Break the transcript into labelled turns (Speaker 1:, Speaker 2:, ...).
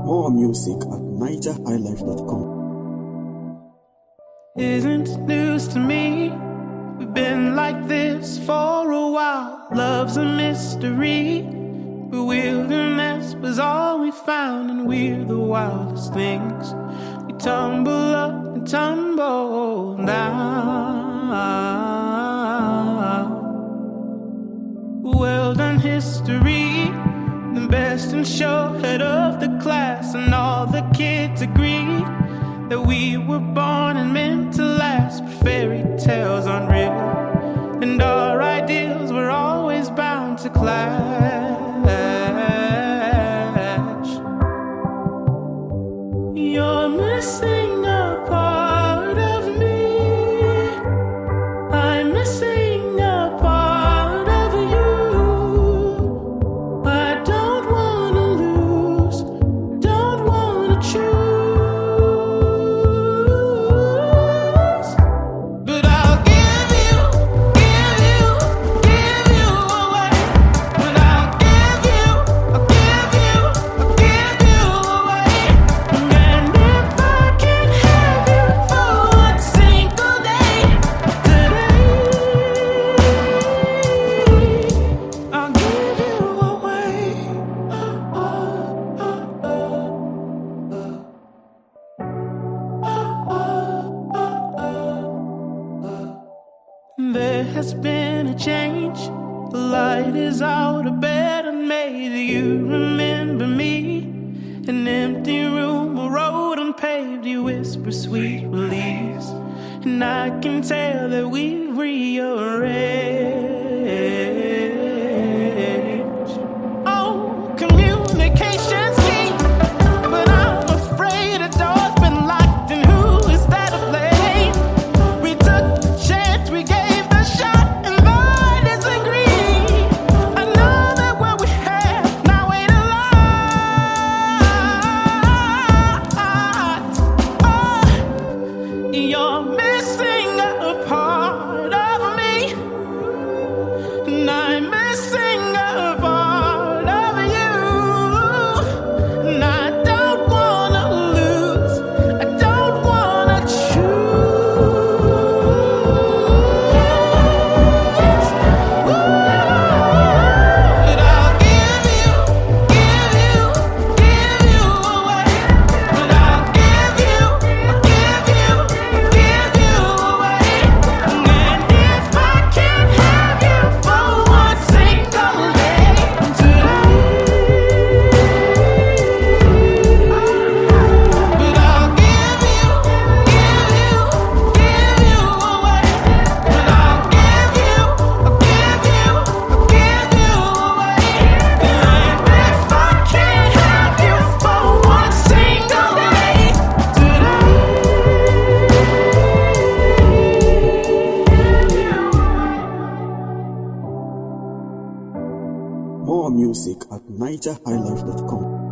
Speaker 1: More music at nigerhighlife.com.
Speaker 2: Isn't news to me. We've been like this for a while. Love's a mystery. The wilderness was all we found, and we're the wildest things. We tumble up and tumble down. Well done, history. The best and show head of the class, and all the kids agreed that we were born and meant to last. But fairy tales aren't real, and our ideals were always bound to clash. You're missing a part of me. I'm missing a part of you. I don't wanna lose, don't wanna choose. There has been a change. The light is out, a better made. You remember me? An empty room, a road unpaved. You whisper sweet release, and I can tell that we've rearranged. Oh, communication's key, but I'm afraid a door's been locked, and who is that to blame? We took the chance, we gave
Speaker 1: More music at nigerhighlife.com.